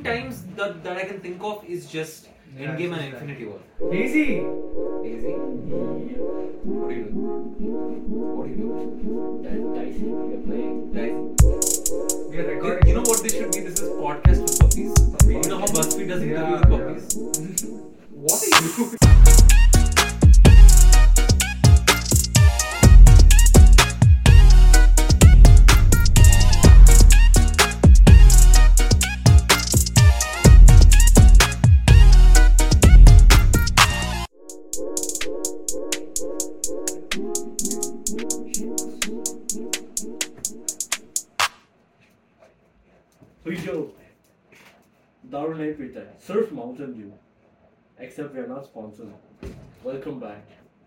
recent times that I can think of is just Endgame and Infinity War. Daisy! Daisy? What are you doing? Dicey, you're playing. Guys, We are recording. you know what this should be? This is podcast with puppies. You know how BuzzFeed does interview with puppies? What are you doing? Darul Night Pizza, Surf Mountain Dew. Except we are not sponsored. Welcome back.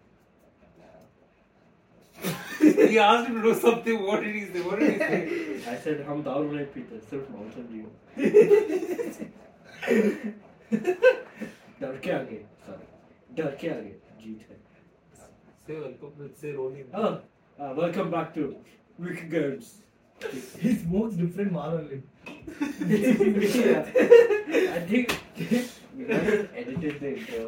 He asked him to do something. What did he say? I said, "Hum Darul Night Pizza, Surf Mountain Dew." डर के आगे, sorry. डर के आगे, जीत है. Say welcome. Let's say rolling. Welcome back to Wicked Games. He smokes different mal only. I think we might have edited the intro.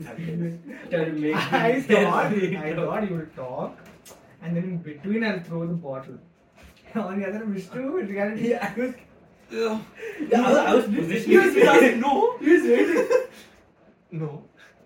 I thought you would talk and then in between I'll throw the bottle. On the other Vishnu, in reality, I was positioning. He was no. He was waiting. No.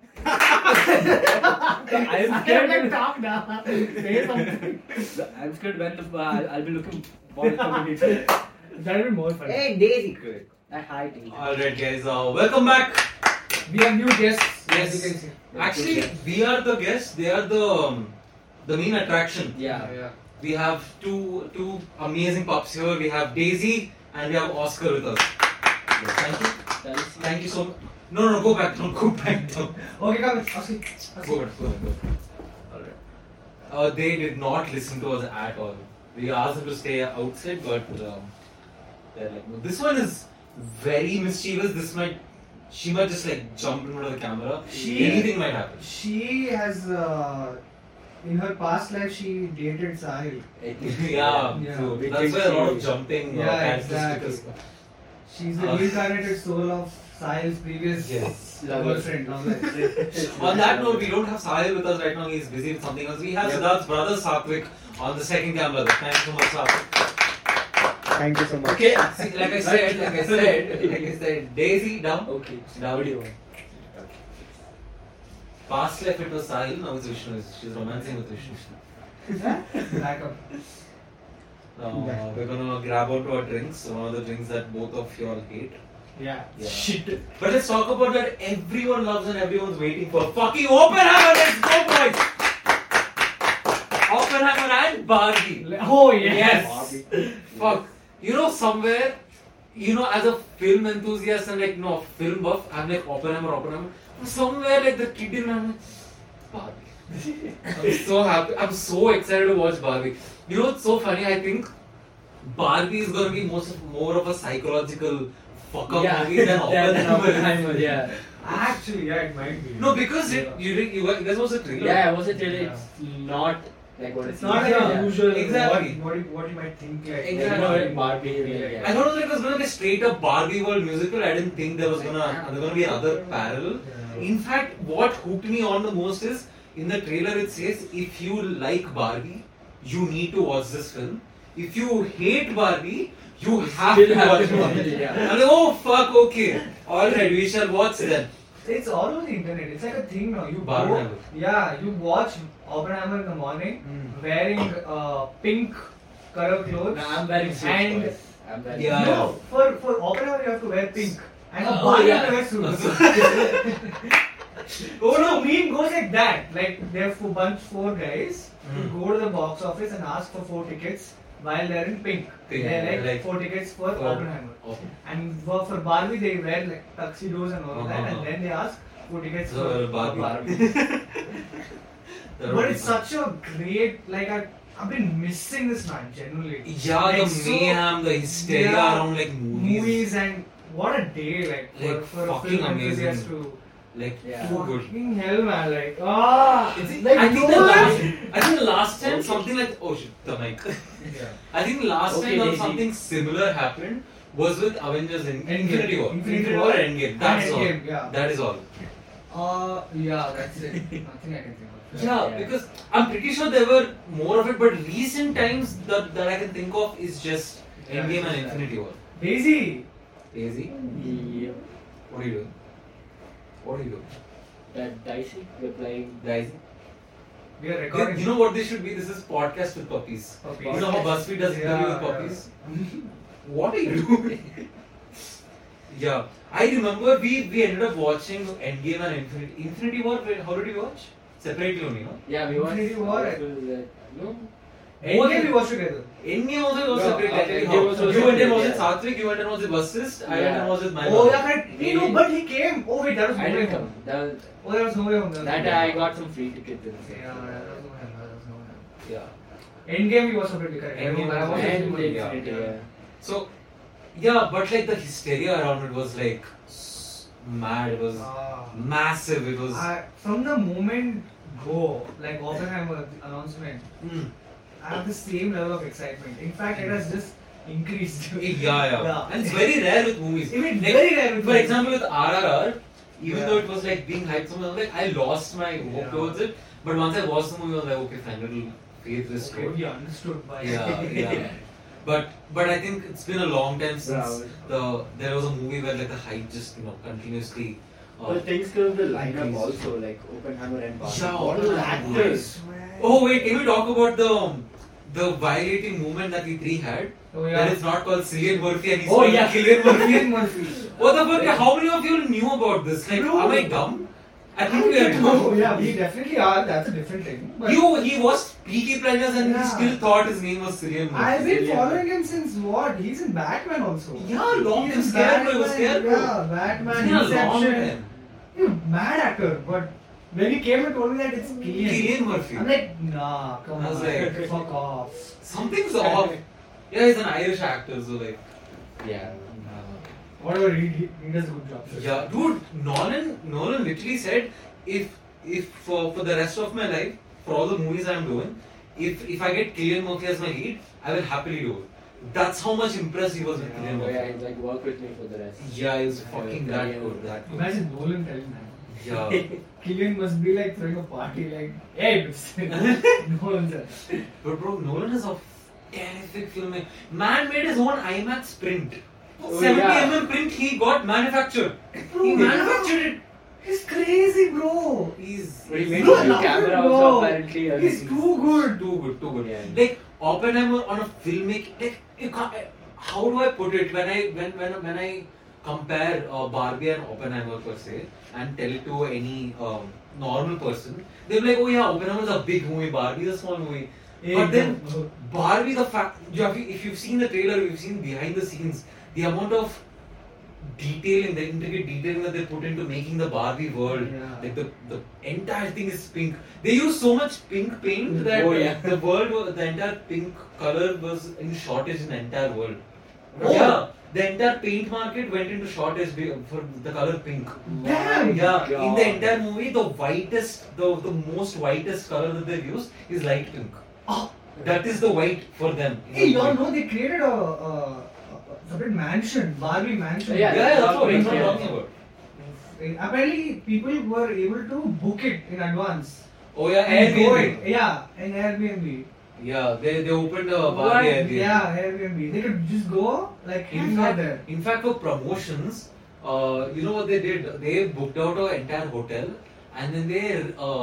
I'm scared. Like, talk now. Say something. I'm scared when I'll be looking for the community. That'll be more fun. Hey, Daisy, good. Hi, Daisy. Alright, guys. Welcome back. We have new guests. Yes. As you can see. Actually, we are the guests. They are the main attraction. Yeah. We have two amazing pups here. We have Daisy and we have Oscar with us. Yes, thank you. Thank you so much. No, go back. Don't go back. No. Okay, come. Aski. Go back. Alright. They did not listen to us at all. We asked them to stay outside, but they're like, no. This one is very mischievous. She might just like jump in front of the camera. Anything might happen. She has, in her past life, she dated Sahil. Yeah. So that's why a lot of jumping exactly. characteristics. She's the reincarnated soul of Sahil's previous girlfriend. On that note, we don't have Sahil with us right now. He's busy with something else. We have Siddharth's brother Satvik on the second camera. Thanks so much, Satvik. Thank you so much. Okay, see, like I said, Daisy down. Okay. Now what do you want? Past life it was Sahil, now it's Vishnu. She's romancing with Vishnu. Back up. We're gonna grab onto our drinks, one of the drinks that both of you all hate. Yeah. Shit. But let's talk about that everyone loves and everyone's waiting for. Fucking Oppenheimer, let's go boys! Oppenheimer and Barbie. Oh, Yes. Fuck. You know, somewhere, as a film enthusiast and like, film buff, I'm like Oppenheimer. Somewhere like the kid in me, I'm like, Barbie. I'm so happy. I'm so excited to watch Barbie. You know, it's so funny. I think Barbie is going to be more of a psychological fuck-up movie than Oppenheimer. Yeah. Actually, it might be. No, because you guys watched the trailer. Yeah, I was a trailer. It's not like what It's not like a usual. Exactly. What you might think like. Exactly. Barbie. I thought it was going to be a straight up Barbie world musical. I didn't think there was going to be another parallel. In fact, what hooked me on the most is in the trailer it says if you like Barbie, you need to watch this film. If you hate Barbie, you have to watch Barbie. I'm like, oh fuck, okay. Alright, we shall watch then. It's all over the internet. It's like a thing now. You Barbie. you watch Oppenheimer in the morning wearing pink color clothes. No, I'm wearing suits. And I'm wearing no, for Oppenheimer you have to wear pink. And Barbie you have to wear suits. Oh no, meme goes like that. Like they have four guys who go to the box office and ask for 4 tickets while they're in pink. They're like 4 tickets for Oppenheimer. Okay. And for Barbie they wear like tuxedos and all of that, and then they ask 4 tickets for Barbie. But it's such a great, like I've been missing this man genuinely. Yeah, like, the mayhem, the hysteria around like movies. And what a day for a fucking film amazing. enthusiast to Too good. fucking hell man, like I think the last time something like the mic. I think last time something similar happened was with Avengers in Endgame. Infinity War. Infinity War War and Endgame. That's all. Endgame, yeah. That is all. Yeah, that's it. Nothing I can think of. Yeah, because I'm pretty sure there were more of it, but recent times that I can think of is just Endgame and Infinity War. Daisy. Daisy, Yeah. what are you doing? What are you doing? That Dicey, we're playing. Daisy? We are recording. You know what this should be? This is podcast with puppies. Puppies. You know how BuzzFeed does interview with puppies? What are you doing? Yeah, I remember we ended up watching Endgame and Infinity War. How did you watch? Separately only, no? Yeah, we watched. Infinity War. No. Endgame we watched together. Endgame also was No, separately. I tell you Endgame how. also was You went and separate, was with yeah. Satvik, you went and was with Bassist, I went Yeah. and was with my Oh mom. yeah, correct. No, but he came. Oh wait, that was I no way didn't home. come. That was, Oh, that was no way home. that I got some free tickets. Yeah, that was no way home. That was no way home. Yeah. Endgame we watched separately, correct. Endgame I was watched And it separately. Infinity, yeah. So, yeah, but like the hysteria around it was like mad. It was massive. It was. From the moment go, like Oppenheimer announcement, I have the same level of excitement. In fact, it has just increased. Yeah. And it's very rare with movies. I mean, Like, very rare with for movies. example, with RRR, even Yeah. though it was like being hyped so much, like I lost my hope Yeah. towards it. But once I watched the movie, I was like, okay, fine, it'll fade this Okay, we understood why. Yeah. But I think it's been a long time since there was a movie where like the hype just continuously. But things could have lined up increased. also, like Oppenheimer and Barbie. Yeah, What are the Oppenheimer. actors? Oh wait, can we talk about the violating movement that we three had? Oh That yeah. it's not called Cillian Murphy and he's Oh, called yeah. Cillian Murphy. Cillian Murphy. What the fuck? How many of you knew about this? Like, No. am I dumb? I think we are Oh dumb. yeah, we definitely are. That's a different thing. But He watched Peaky Blinders and he Yeah. still thought his name was Cillian Murphy. I've been Cillian. following him since what? He's in Batman also. Yeah, long time He's in Scarecrow. He was Batman, Scarecrow. Yeah, Batman, It's been a long Inception. time. He's a mad actor, but when he came and told me that it's Cillian, Cillian Murphy. I'm like, nah, come I was on, like- fuck off. Something's off. Yeah, he's an Irish actor, so like. Yeah. Whatever, he does a good job. Yeah, dude, Nolan literally said, if for the rest of my life, for all the movies I'm doing, if I get Cillian Murphy as my lead, I will happily do it. That's how much impressed he was with Cillian So yeah, Murphy. he's like, work with me for the rest. Yeah, he was fucking that good. That good. Imagine Nolan telling man. Yeah. Killian must be like throwing a party, like, hey, Nolan sir. But bro, Nolan is a terrific filmmaker. Man made his own IMAX print. Oh, 70 yeah. mm print he got manufactured. Bro, He yeah. manufactured it. He's crazy, bro. He's But he made No, a new love camera it, also bro. apparently. and He's too good. too good. Yeah. Like Oppenheimer on a filmmaking, like you can't. How do I put it? When I compare Barbie and Oppenheimer per se, and tell it to any normal person, they'll be like, oh yeah, Oppenheimer is a big movie, Barbie is a small movie. But then Barbie, the fact, if you've seen the trailer, you've seen behind the scenes, the amount of detailing, the intricate detailing that they put into making the Barbie world, Yeah. like the entire thing is pink. They use so much pink paint that Oh, yeah. the world, the entire pink color was in shortage in the entire world. Oh. Yeah, the entire paint market went into shortage for the color pink. Damn. Yeah, in God. the entire movie, the most whitest color that they've used is light pink. Oh. That is the white for them. Hey, y'all know they created a separate mansion, Barbie mansion. Yeah, Yeah, that's what we're Yeah. talking about. Apparently, people were able to book it in advance. Oh yeah, And go Airbnb. it. Yeah, in Airbnb. Yeah, they opened a What? Barbie Airbnb. Yeah, Airbnb. They could just go, like, In hang out fact, there. for promotions, you know what they did? They booked out an entire hotel and then they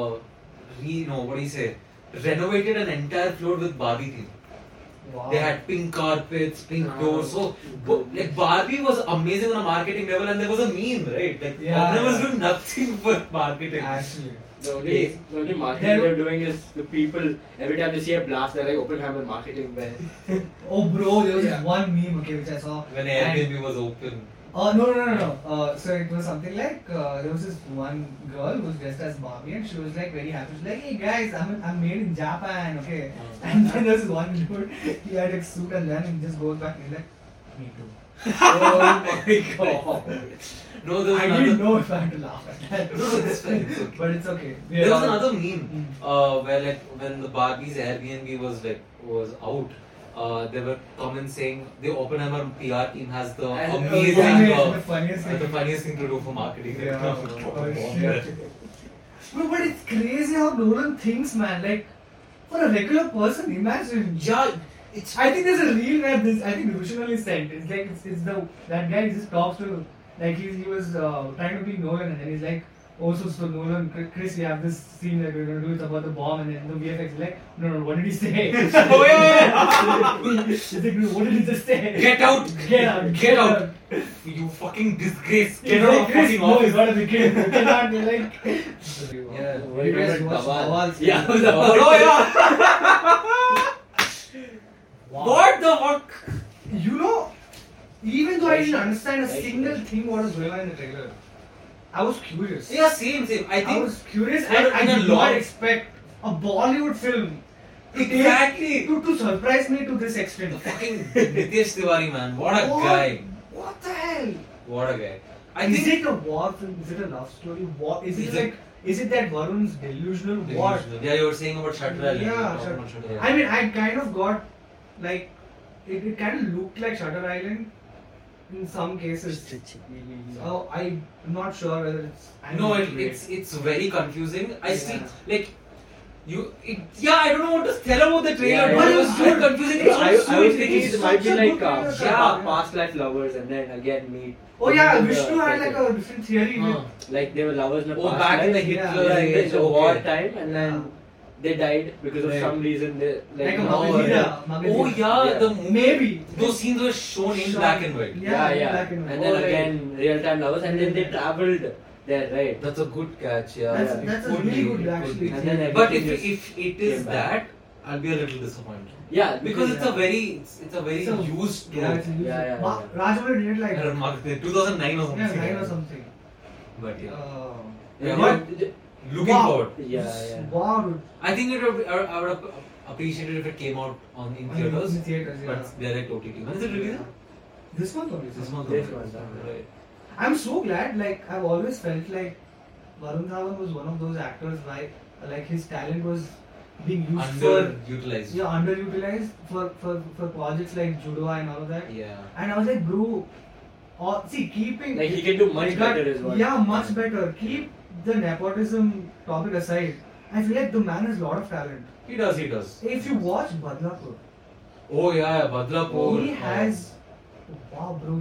renovated an entire floor with Barbie theme. Wow. They had pink carpets, pink doors. So, like Barbie was amazing on a marketing level, and there was a meme, right? Like Yeah. Oppenheimer was doing nothing for marketing. Actually. The only marketing they're doing is the people, every time they see a blast, they're like Oppenheimer marketing where. Oh, bro, there was Yeah. one meme, okay, which I saw. When And- Airbnb was open. No. So it was something like there was this one girl who was dressed as Barbie and she was like very happy. She was like, hey guys, I'm made in Japan, okay. And then there was one dude, he had a suit and then he just goes back and he's like, me too. Oh my god. No, there was I another. didn't know if I had to laugh at that. No, it's fine, it's okay. But it's okay. There was another meme Mm. where like when the Barbie's Airbnb was out, there were comments saying the Oppenheimer PR team has the And- amazing, the funniest thing. the funniest thing to do for marketing. Yeah. Oh, shit. But it's crazy how Nolan thinks, man. Like, for a regular person, imagine. Yeah, it's. I think there's a reel where this. I think originally sent. It's like it's the that guy just talks to like he was trying to be Nolan and then he's like, oh so Nolan, Chris, we have this scene that we're gonna do. It's about the bomb and then the VFX is like, no, what did he say? Oh yeah! He's like, no, what did he just say? Get out! Get out! Get out! You fucking disgrace! He's Get out like, of Chris, fucking no, he's office! not a big kid. Get out! You're like, Yeah. you guys watched Bawal? Yeah, Oh yeah! Wow. What the fuck? You know, even though I didn't understand a single thing what was going on in the trailer, I was curious. Yeah, same. I I think was curious for and I in a did long- not expect a Bollywood film exactly. to surprise me to this The extent. fucking Nitesh Tiwari, man. What a guy. What the hell? What a guy. I Is think it a war film? Is it a love story? What is it Is like? Is it that Varun's delusional? What? Yeah, you were saying about Shutter Island. Yeah, You were talking Shutter- about Shutter Island. I mean, I kind of got like it kind of looked like Shutter Island in some cases. So I'm not sure whether it's. No, animated. it's very confusing. I still Yeah. like I don't know what to tell about the trailer, Yeah, but it yeah. was so confusing. It I was so was thinking it's it might be such a like good trailer. Yeah. past life lovers and then again meet. Oh yeah, in the Vishnu had like present. a different theory. Like they were lovers in a Oh, past back in life. the Hitler Yeah, age, the okay. war time and then Yeah. they died because of Right. some reason they Like a no, Magadida. Oh yeah, Yeah. the Maybe. those scenes were shown in black and white. yeah. Black and white. And then Oh, right. again real time lovers and then they traveled there, right? That's a good catch. Yeah, That's, Yeah. that's a Could really be, good it could actually. be. And then But everything if it is came back. that, I'll be a little disappointed Yeah, because it's a Yeah. very it's a very It's a- used Yeah, it's a trope. Yeah, yeah, yeah. Rajamouli did it like I don't know, 2009 or something. yeah, 9 or something. But yeah, Yeah, But looking Wow. forward. yeah. Wow, dude. I think I would have appreciated if it came out in theaters. In theaters, yeah. But direct OTT. When is it releasing? This month only. This month. This only. month, Right. I'm so glad. Like I've always felt like Varun Dhawan was one of those actors. Like his talent was being used for Underutilized. underutilized for projects like Judo and all of that. Yeah. And I was like, bro, keeping Like he can do much Like, better as well. Yeah, much better. Keep the nepotism topic aside. I feel like the man has a lot of talent. He does. He does. If you watch Badlapur, Oh yeah, Badlapur. he has, wow, bro,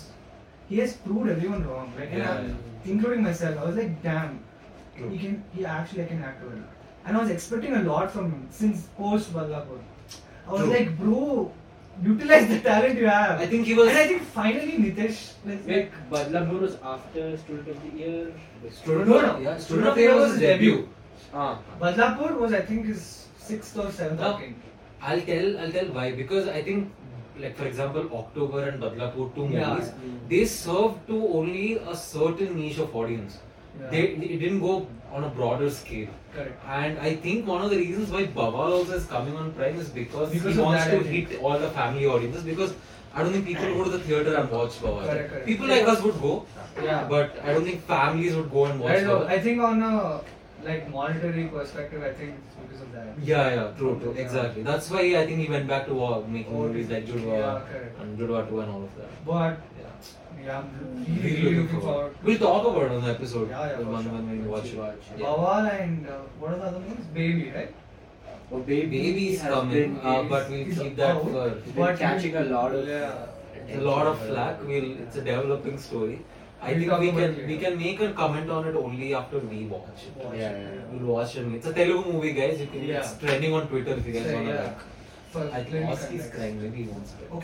he has proved everyone wrong. Like, and Yeah. including myself, I was like, damn, True. he actually can act well. And I was expecting a lot from him since post Badlapur. I was True. like, bro, utilize the talent you have. I think he was. And I think finally Nitesh, Wait, Badlapur was after Student of the Year. Student No, of- no. Yeah, Student Student of of the Year the was his debut. Ah. Badlapur was, I think, his 6th or 7th No. outing. I'll tell why, because I think, like for example, October and Badlapur, two Yeah. movies, they serve to only a certain niche of audience. Yeah. It didn't go on a broader scale. Correct. And I think one of the reasons why Bawal also is coming on Prime is because Because he of wants that, to I think. hit all the family audiences. Because I don't think people go to the theatre and watch Bawal. Correct. People like us would go, Yeah. but I don't think families would go and watch I don't know. Bawal. I think on a like monetary perspective, I think it's because of that. Yeah, true, Yeah. exactly. That's why I think he went back to making movies like Judwa Yeah, correct. and Judwa 2 and all of that. But Yeah. yeah, I'm Really really looking forward. We'll talk about it on the episode. Yeah, the for one sure. when we watch it. Yeah. Bawal and what are the other names? Baby, right? Oh, Baby's has coming, been, but we'll He's keep that out. for he's been But catching a lot of a lot of flack. It's a developing story. I We'll think talk we about it we later. can make a comment on it only after we watch it. Watch Yeah, it. We'll watch it. It's a Telugu movie, guys. You can, Yeah. It's trending on Twitter if you guys So, wanna yeah. like. For I think plenty Oscar is context. crying. Maybe he wants to.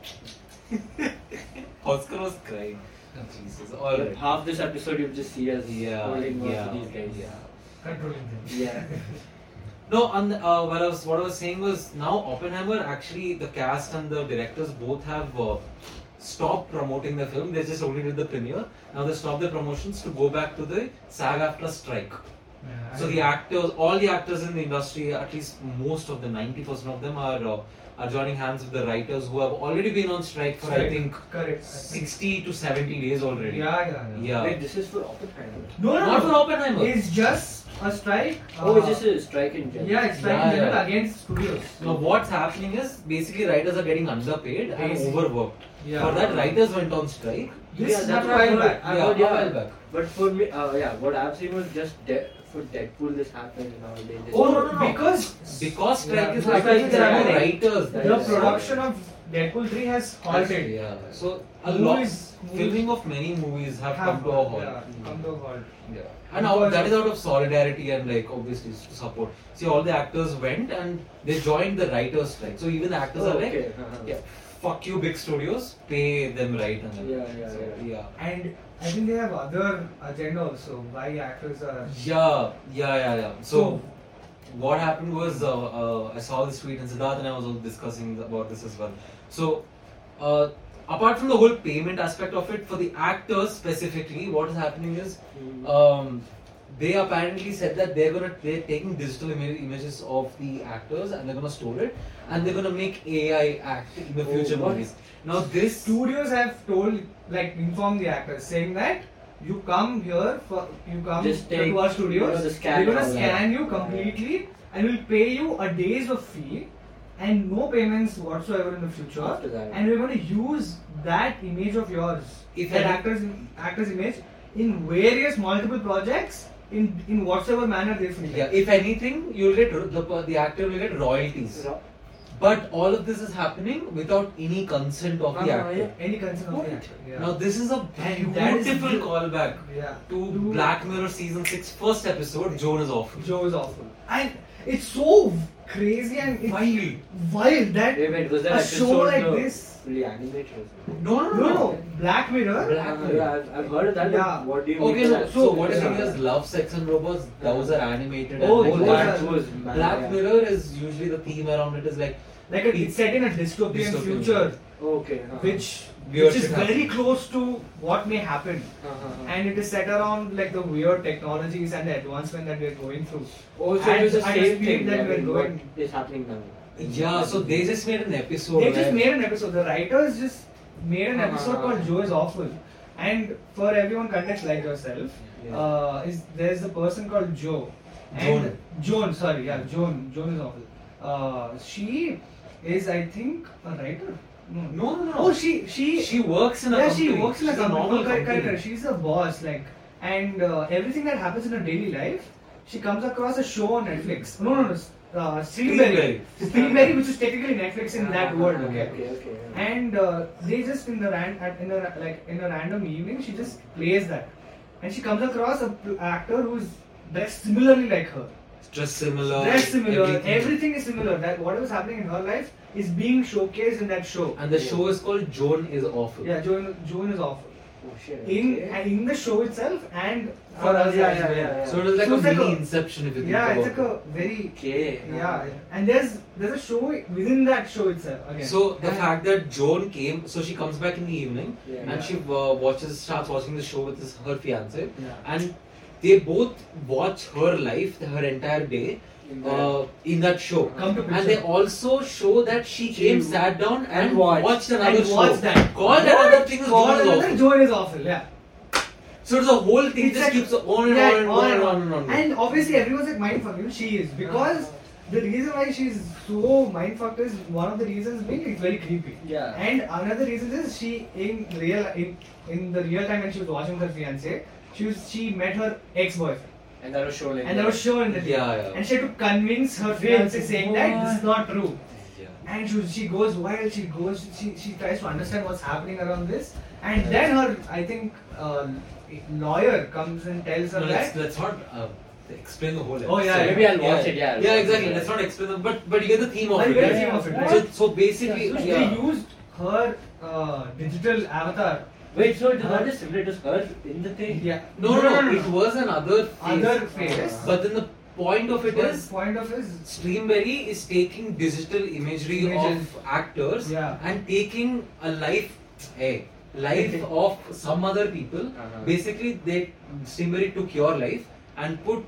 Okay. Oscar was crying. Jesus. All right. half this episode you just see us Yeah. holding on Yeah. to these guys. Yeah. Controlling them. Yeah. No, and what I was saying was now Oppenheimer actually the cast and the directors both have stopped promoting the film. They just only did the premiere. Now they stopped the promotions to go back to the SAG-AFTRA strike. Yeah, So the actors, all the actors in the industry, at least most of them, 90% of them are joining hands with the writers who have already been on strike for I think correct. 60 to 70 days already. Yeah. Yeah. Wait, this is for Oppenheimer. No, Not for Oppenheimer. It's just a strike. Oh, it's just a strike in general. Yeah, it's strike Yeah, in general yeah. against studios. Now what's happening is basically writers are getting underpaid and Basically. overworked. Yeah. For that, writers went on strike. This Yeah, is that's not a what I while heard. back. I Yeah, heard, a while back. But for me, what I've seen was just for Deadpool, this happened nowadays. Oh no, no. because Because strike Yeah, is because happening, there are no strike- writers. the the Yes. production of Deadpool 3 has halted. Yeah. So a Movies- lot filming of many movies have come to a halt. Yeah, come to a halt. Yeah. And now that is out of solidarity and like obviously to support. See, all the actors went and they joined the writers' strike. So even the actors are like, yeah, fuck you, big studios, pay them right. And then, yeah. And I think they have other agenda also. Why actors are. Yeah. So what happened was I saw this tweet and Siddharth and I was also discussing about this as well. So apart from the whole payment aspect of it, for the actors specifically, what is happening is they apparently said that they're taking digital images of the actors and they're gonna store it and they're gonna make AI act in the future what? movies. Now this Studios have told, like, informed the actors saying that you come here, you come Just to take, our studios, the scan we're gonna and all scan that. you completely and we'll pay you a day's of fee and no payments whatsoever in the future. After that. And we're going to use that image of yours, If that any- actor's image, in various multiple projects in whatsoever manner they feel. Yeah, if anything, you'll get the actor will get royalties. But all of this is happening without any consent of the actor. Any concern of What? the actor. Yeah. Now this is a And that is beautiful the- callback yeah. to Black Mirror season 6 first episode. Joan is awful. Joe is awful. And it's so crazy and it's wild that Wait, was that a episode show like this. fully animated or something? No. Black Mirror. Black Mirror. I've heard of that. Yeah. But what do you Okay, mean? no, by that? so what you're yeah. saying is Love, Sex and Robots, those are animated. Oh, and those like are- was mad, Black yeah. Mirror is usually the theme around it is like It's set in a dystopian future, Okay. which Weird is shit very happens. close to what may happen. And it is set around like the weird technologies and the advancement that we're going through. Also, and- it's the and the same speed thing that that we're going. What is happening now? Yeah, so they just made an episode. They just where- made an episode. The writers just made an episode called Joe is Awful. And for everyone context like yourself, there's a person called Joe. And Joan is awful. She is, I think, a writer. No. Oh, she works in a yeah, company. she works in a She's company. normal Correct. company. She's a boss, like, and everything that happens in her daily life, she comes across a show on Netflix. No. Streamberry, which is technically Netflix in that world. Okay. And they just in a random evening, she just plays that, and she comes across a actor who's dressed similarly like her. Just similar. Everything is similar. That whatever's happening in her life is being showcased in that show. And the show is called Joan is Awful. Yeah, Joan is awful. Oh shit. In the show itself and for us as well. So it is like So a it's like mini a- Inception if you think Yeah, about it's like a very Okay. and there's a show within that show itself again. So the fact that Joan came, so she comes back in the evening Yeah. and she starts watching the show with her fiance, Yeah. and they both watch her life, her entire day, in that show. Come to And picture. they also show that she came, sat down, and and watched. watched another And show. watch that. Called another thing is Called Joan is another Awful. Joan is awful. Yeah. So it's a whole thing It's just like- keeps on and Yeah, on and on and on and on. And obviously everyone's like mindfucked. She is because the reason why she's so mindfucked is one of the reasons being it's very creepy. Yeah. And another reason is she in the real time when she was watching with her fiance, she met her ex-boyfriend. And that was shown in. And that was shown in the Yeah. And she had to convince her fiance saying that this is not true. Yeah. And she goes wild. She tries to understand what's happening around this. And then her, I think, lawyer comes and tells her No, that. let's not explain the whole episode. Oh, yeah, maybe I'll watch it, yeah. Yeah, exactly. Let's not explain them, but you get the theme of You it. get the right? theme of it, Yeah. right? So basically, So yeah. they used her digital avatar. Wait, so it is not just similar, it was her in the thing? Yeah. No. It was another phase. Other phase. But then the point of it is, Point of is Streamberry is taking digital imagery Images. of actors Yeah. and taking a life of some other people. Basically, Streamberry took your life and put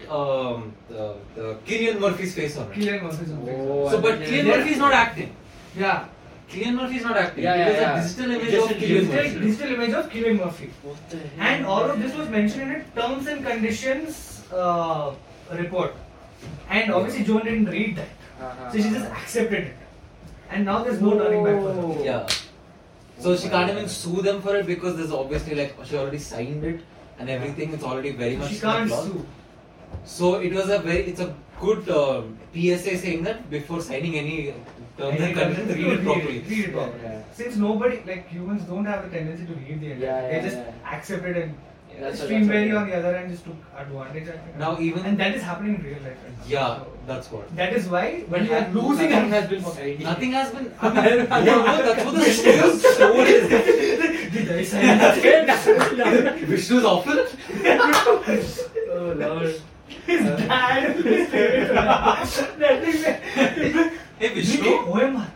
the Cillian Murphy's face on it. Cillian Murphy's on it. Oh, So, but yeah. Cillian Murphy is not acting. Yeah. Cillian Murphy is not acting. Yeah, it is yeah. a digital image Just of a Cillian digital- Murphy. Digital image of Cillian Murphy. What the hell? And all of this was mentioned in terms and conditions report, and obviously Joan didn't read that, so she just accepted it, and now there's no turning back for her. Yeah. So she can't even sue them for it because there's obviously like she already signed it and everything. It's already very much. She can't law. sue. So it's a good PSA saying that before signing any terms and conditions, read it properly. Read it properly. Yeah. Since nobody, like humans, don't have the tendency to read the entire. Yeah, They just yeah. accept it and. That's a- Streamberry that's a- on the other hand just took advantage. I think. Now even- and that is happening in real life. Right now. Yeah, So, that's what. that is why when But you are losing nothing a has been signed. Nothing has been. I mean, that's what the show is. Did I sign that? Vishnu's awful. Oh Lord. His dad. That is Hey Vishnu. OMR.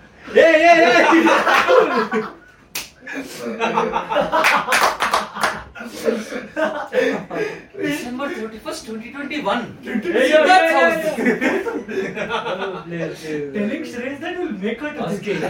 Yeah. December 31st, 2021. Yeah. That's Telling Shreyas that will make her to this game.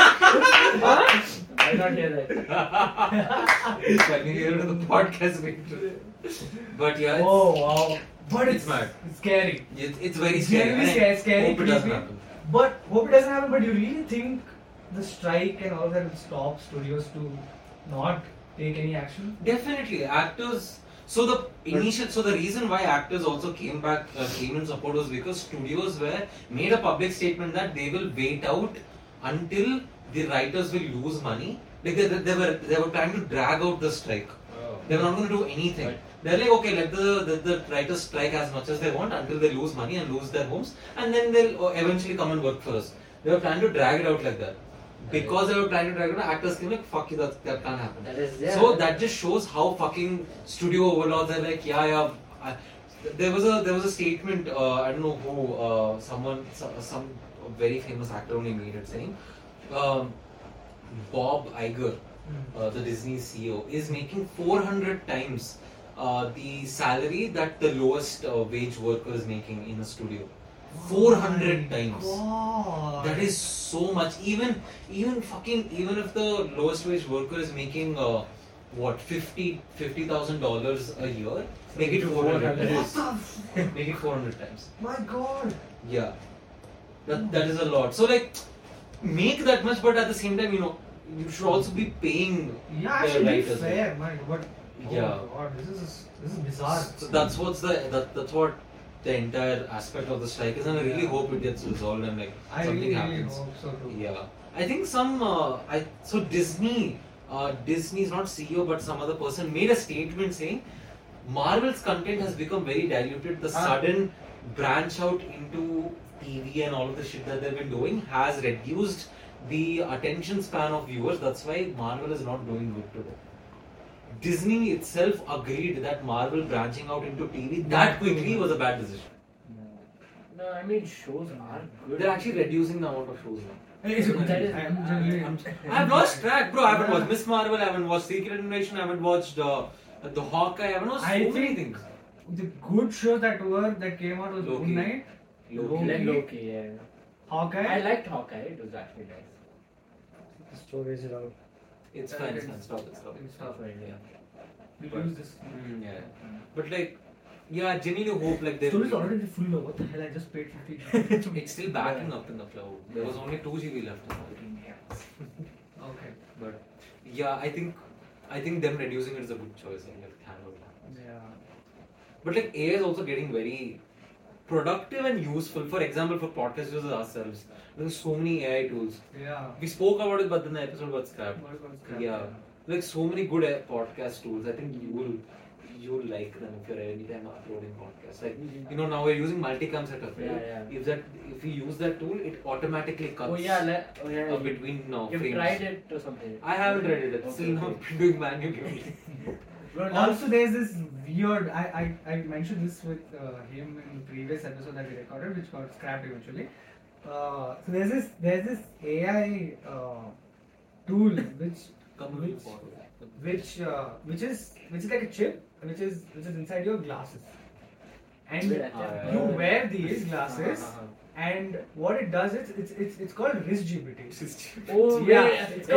I not hear that. Can you hear it on the podcast later? But yeah, Oh wow. But It's mad. It's scary. it's very It's scary. genuinely and I scary, Hope it doesn't creepy. happen. But hope it doesn't happen. But you really think the strike and all that will stop studios to not take any action? Definitely, actors. So the reason why actors also came in support was because studios made a public statement that they will wait out until the writers will lose money. Like they were trying to drag out the strike. They were not going to do anything. Right. They're like, okay, let the writers strike as much as they want until they lose money and lose their homes, and then they'll eventually come and work for us. They were trying to drag it out like that. Because they were trying to drag it out, actors came like, fuck you, that can't happen. That is, yeah. So that just shows how fucking studio overlords are like, there was a statement, I don't know who, some very famous actor only made it saying, Bob Iger, the Disney CEO, is making 400 times the salary that the lowest wage worker is making in a studio. 400 times. God. That is so much. Even if the lowest wage worker is making $50,000 a year, make it 400 times. Make it 400 times. My God. Yeah, that is a lot. So like, make that much, but at the same time, you should also be paying Yeah, the actually, be writers. fair, man. But Yeah. oh God, this is bizarre. So that's what the entire aspect of the strike is, and I really hope it gets resolved and like I something really happens. hope so too. Yeah, I think so Disney's not CEO but some other person made a statement saying Marvel's content has become very diluted. The sudden branch out into TV and all of the shit that they've been doing has reduced the attention span of viewers. That's why Marvel is not doing good today. Disney itself agreed that Marvel branching out into TV that quickly was a bad decision. No, I mean shows are good. They're actually reducing the amount of shows now. It's good. That is- I've lost track, bro. I haven't watched Miss Marvel, I haven't watched Secret Invasion, I haven't watched the Hawkeye, I haven't watched so many things. The good shows that came out was Loki. Moon Knight, Loki, yeah. Hawkeye. I liked Hawkeye. It was actually nice. The stories are out. It's fine, stop it. Stuff. Yeah. We lose this. Yeah. But like, yeah, I genuinely hope like they. Story's already full now. What the hell? I just paid 50. It's still backing up in the cloud. There was only 2 GB left. Okay. But yeah, I think them reducing it is a good choice. And like, thank God. Yeah. But like AI is also getting very productive and useful. For example, for podcast users ourselves, there's so many AI tools. Yeah. We spoke about it, but then the episode got scrapped. What was crap? Yeah, like so many good podcast tools. I think you'll like them if you're anytime uploading podcasts. Like now we're using multicam setup. Right? Yeah. If we use that tool, it automatically cuts. Between You've frames. tried it or something? I haven't tried it. It's still not doing manually. Also, there's this weird. I mentioned this with him in the previous episode that we recorded, which got scrapped eventually. So there's this AI tool which is like a chip which is inside your glasses, and you wear these glasses. And what it does is it's called RIS-GPT. Oh Yeah, it's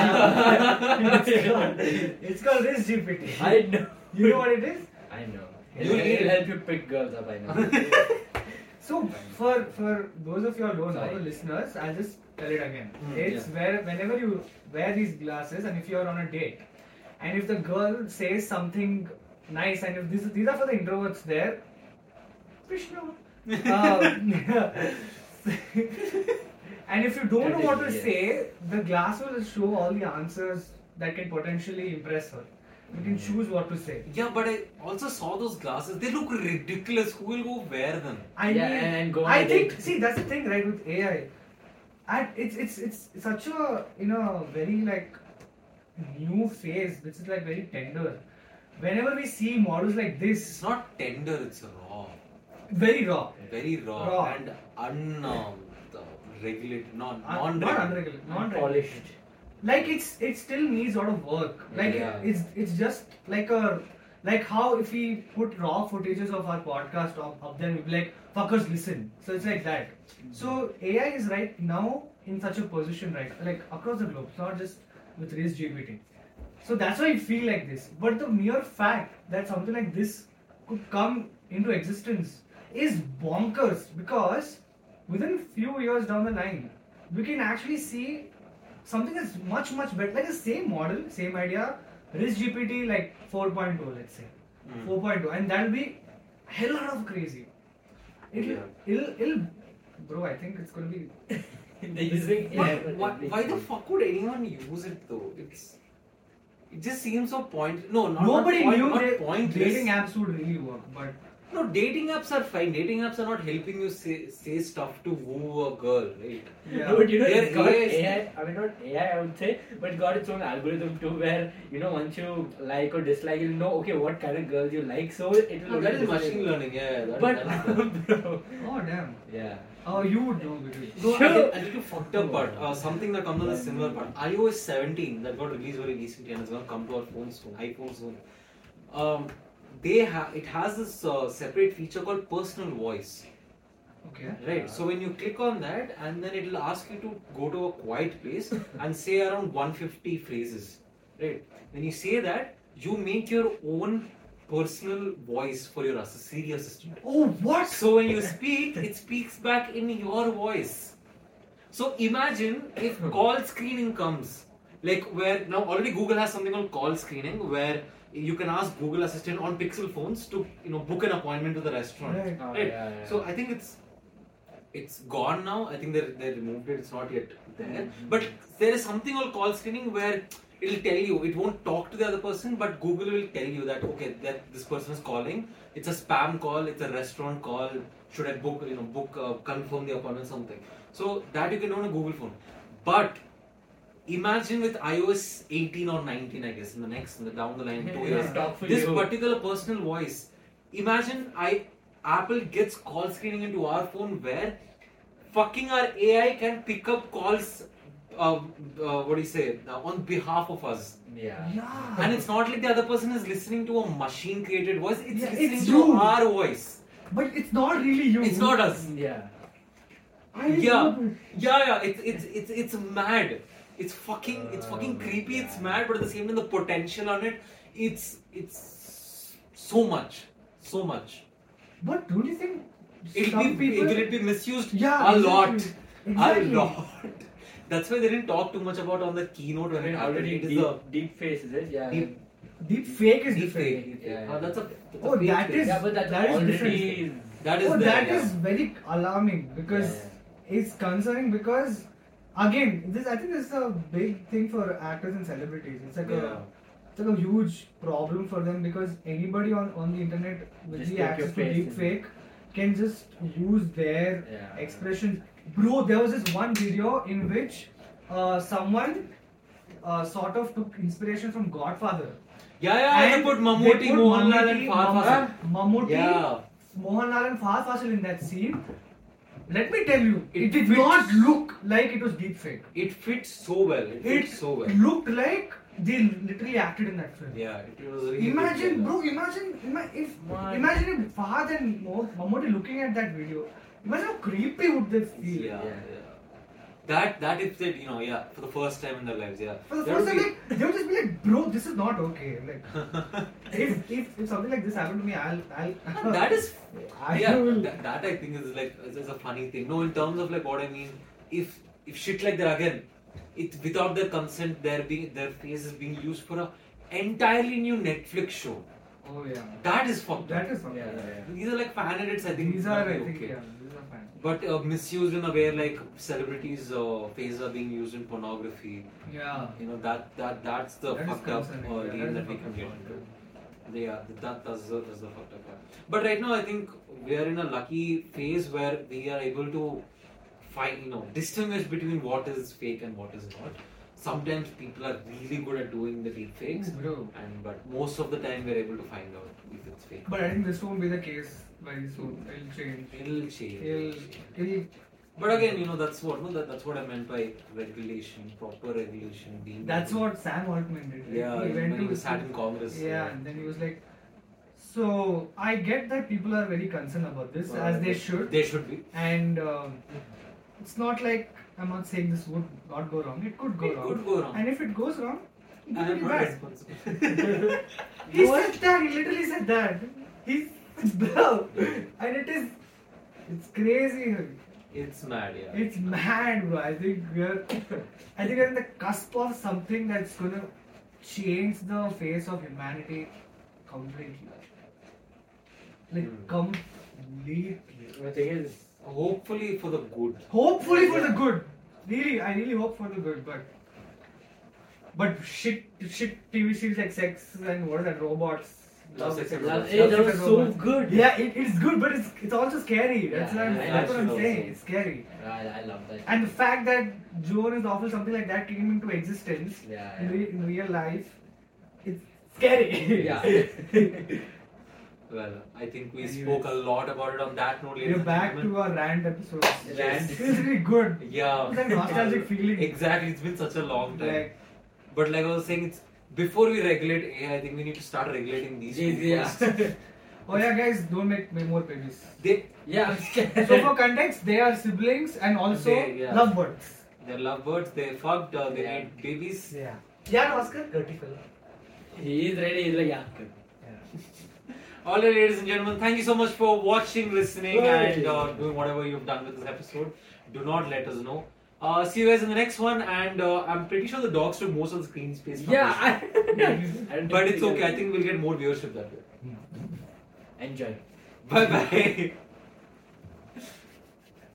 it's called RIS-GPT. I know. You know what it is? I know. It'll help you pick girls up, I know. So for those of you who don't know, Sorry. the listeners, I'll just tell it again. Mm, It's where whenever you wear these glasses and if you're on a date, and if the girl says something nice, and if these are for the introverts there, Vishnu. And if you don't know what to Yes. say, the glass will show all the answers that can potentially impress her. You can choose what to say. Yeah, but I also saw those glasses. They look ridiculous. Who will go wear them? I Yeah, mean, and go on I a think date. see that's the thing, right, with AI. And it's such a very like new phase, which is like very tender. Whenever we see models like It's this, not tender. It's raw. very raw, Very raw, Raw. and regulated, not non-regulated. unregulated, not Polished. like it still needs a lot of work. Like Yeah. it's just like how if we put raw footages of our podcast up there, we'll be like, fuckers, listen. So it's like that. So AI is right now in such a position, right? Like across the globe, it's not just with race GPT. So that's why I feel like this. But the mere fact that something like this could come into existence is bonkers, because within few years down the line, we can actually see something that's much better, like the same model, same idea, RIS GPT like 4.0, let's say, 4.0, and that'll be hell lot of crazy. It'll, bro. I think it's gonna be. They're using But AI for why the everything. fuck would anyone use it though? It just seems so point. No, not Nobody not point, knew not that pointless. dating apps would really work, but No, dating apps are fine. Dating apps are not helping you say stuff to woo a girl, right? yeah. No, but you know, Their it's got AI is- AI, I mean not AI, I would say, but it's got its own algorithm too, where, you know, once you like or dislike, you'll know, okay, what kind of girls you like, so it will No, that is display. machine learning. Yeah, that, But, that's bro, Oh damn. yeah. Oh, you would know because. No, Sure. I think you fucked up part. Something that comes on a similar part. iOS 17 that got released very recently and is going to come to our phones soon, iPhone soon. It has this separate feature called personal voice. Okay. Right. So when you click on that, and then it'll ask you to go to a quiet place and say around 150 phrases. Right. When you say that, you make your own personal voice for your Siri assistant. Oh, what? So when you speak, it speaks back in your voice. So imagine if call screening comes, like where now already Google has something called call screening, where you can ask Google Assistant on Pixel phones to book an appointment to the restaurant. Right. Oh, Right. yeah, yeah. So I think it's gone now. I think they removed it. It's not yet there. But there is something called call screening where it'll tell you. It won't talk to the other person, but Google will tell you that okay, that this person is calling. It's a spam call. It's a restaurant call. Should I book? Confirm the appointment, something. So that you can do on a Google phone. But imagine with iOS 18 or 19, I guess, down the line, 2 years. Yeah, talk for This you. particular personal voice. Imagine Apple gets call screening into our phone where fucking our AI can pick up calls. What do you say? On behalf of us. Yeah. Yeah. And it's not like the other person is listening to a machine created voice. It's Yeah, listening it's to you. our voice. But it's not really you. It's not us. Yeah. I didn't Yeah, know yeah. It's mad. It's fucking creepy. yeah. It's mad, but at the same time, the potential on it, it's so much. that. But don't you think It'll some people? be misused Yeah, a lot. exactly. Exactly. A lot. That's why they didn't talk too much about on the keynote I when mean, it happened. already It is a deep face is it? Yeah. deep, Deep fake is deep different. fake. Yeah. That's a Oh, fake that face. is- Yeah, but that is already. different. That is Oh, there, that yeah. is very alarming because it's concerning because again, I think this is a big thing for actors and celebrities. It's like Yeah. it's like a huge problem for them because anybody on the internet with Just the take your access to face deep and- fake can just use their Yeah. expressions. Bro, there was this one video in which someone sort of took inspiration from Godfather. Yeah, they put Mammootty, Mohanlal and Fahad Faasil. Mammootty, Yeah. Mohanlal and Fahad Faasil in that scene. Let me tell you, it did fits. not look like it was deep fake. It fits so well. It fits so well. looked like they literally acted in that film. Yeah, it was really Imagine, good. bro, if Man. imagine if Fahad and Mammootty looking at that video. Imagine how creepy would they feel. Yeah, Yeah. yeah. That if they, for the first time in their lives, For the There first would time, be- like, they would just be like, bro, this is not okay. Like, if something like this happened to me, I'll that is I will. that I think is like is a funny thing. No, in terms of like what I mean, if shit like that again, it without their consent, their face is being used for a entirely new Netflix show. Oh yeah. That is fucked up. That is something. Yeah. These are like fan edits. I think These would are, be I think, okay. yeah, these are fine. But misused in a way like celebrities' faces are being used in pornography. Yeah. That's the That is fucked up concerning. Yeah, game that that is we fucked can up. get into. Yeah, that's the fucked up part. But right now, I think we are in a lucky phase where we are able to find, distinguish between what is fake and what is not. Sometimes people are really good at doing the deep fakes, Bro. but most of the time we're able to find out if it's fake. But I think this won't be the case very soon. It'll change. It'll change. It'll But again, that's what I meant by regulation, proper regulation being. That's what Sam Altman did. Right? Yeah, he went when he to was sat in Congress. Yeah, and then he was like, so I get that people are very concerned about this, as they should. They should be. And it's not like I'm not saying this would not go wrong. It could go It wrong. could go wrong. And if it goes wrong, it I could am be not bad. responsible. He said that. He literally said that. He's bro, and it's crazy. It's mad, yeah. It's mad, bro. I think we're in the cusp of something that's gonna change the face of humanity completely. Like completely. The thing is, Hopefully for the good. Hopefully for the good. Really, I really hope for the good, but shit TV series like Sex and what is that, Robots. Love, Sex and that Robots. was so good. Yeah, it's good, but it's also scary. That's Yeah, that's what I'm yeah, saying. also. It's scary. I love that. And the fact that Joan is awful, something like that came into existence Yeah, in real life, it's scary. Yeah. Well, I think we Anyways. spoke a lot about it on that note, ladies We're and back gentlemen. to our rant episodes. Rant. It feels really good. Yeah. It's like nostalgic feeling. Exactly, it's been such a long time. Like, But like I was saying, it's before we regulate AI, I think we need to start regulating these two Yeah. first. oh yeah, guys, don't make more babies. Yeah. So for context, they are siblings and also Yeah. lovebirds. They're lovebirds, they fucked, they Yeah. made babies. Yeah. Yeah, Oscar. Dirty fella. He is ready. He's like, yeah. Alright, ladies and gentlemen, thank you so much for watching, listening, Right. and doing whatever you've done with this episode. Do not let us know. See you guys in the next one, and I'm pretty sure the dogs took most of the screen space. from Yeah. this. But it's okay, I think we'll get more viewership that way. Enjoy. Bye bye.